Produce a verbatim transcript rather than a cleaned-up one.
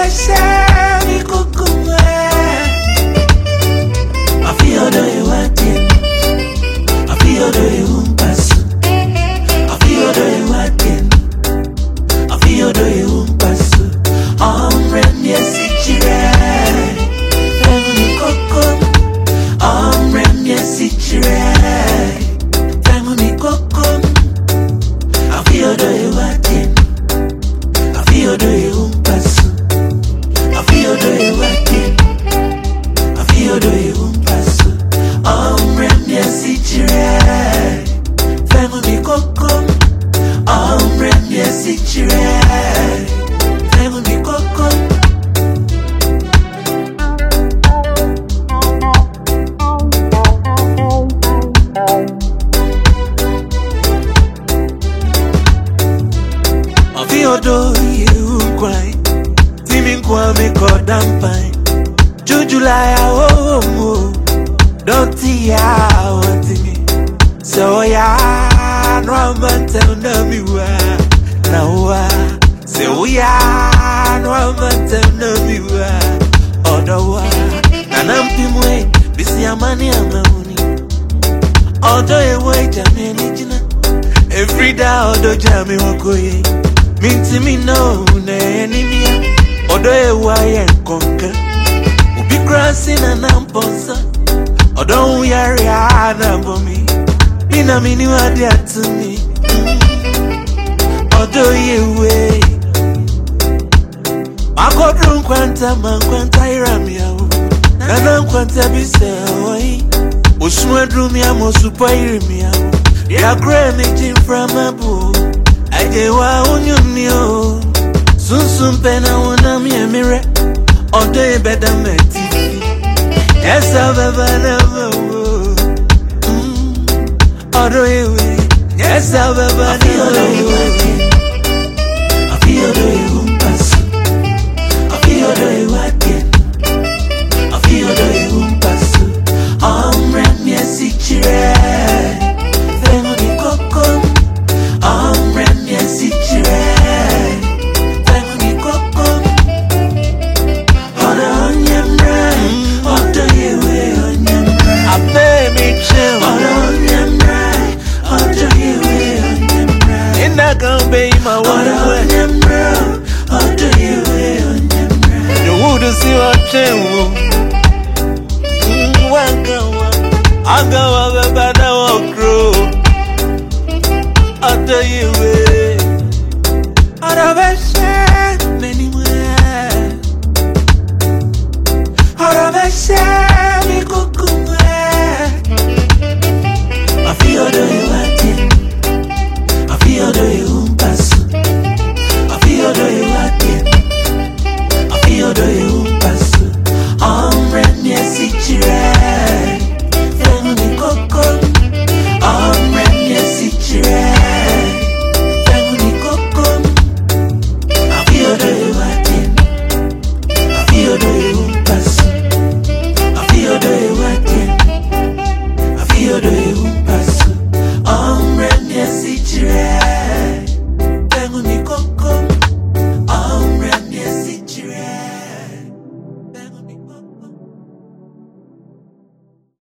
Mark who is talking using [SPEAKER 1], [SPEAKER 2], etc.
[SPEAKER 1] Shami Kukuma. I feel the way working. I feel the way umpasu. I feel the way working. I feel the way umpasu. I'm ready to see you. Family Coco. I'm ready to see you. Family Coco. I feel the way working. I feel the way umpasu. I feel the way working. I feel the way umpasu. I'm ready to see you. Family Coco. I'm ready to see you. Family Coco. I feel do you cry. Timing kwa me kodam pine. Jujula ya oh oh. Don't see ya want me. So ya no man tell me why. Now wa. So ya no man tell me why. Odawa. Nanampi mwe. Bisi amani amuni. Odo e way jameni jina. Every day odo jami wakoye. Minti mi no ne enimia. Odo e way enkonka. Ubi grassi na namponsa. Odo uyari anambomi. Ina mini wadi atumi. Odo ye way. Makodrun kwanta man kwanta iramia. Nana kwanta bise oi. Usumedru mi amo supa irimia. Ya kre mi jim from abu. Aje wa unyumi o. Sunsun pena wana mi emire. Odo e beda meti. Yes I beba never wo. Odo e we. Yes I beba never wo. I feel the way umpasu. I feel the way working. I feel the way umpasu. I'm ready to see you. Family Coco. I'm ready to see you. Family Coco. On a onion right. On the way onion right. I pay me chill. On a onion right. On the way onion right. In that gun, baby, my one way. Onion right. On the way onion right. You wouldn't see what change. I go over, but I won't grow. I'll tell you.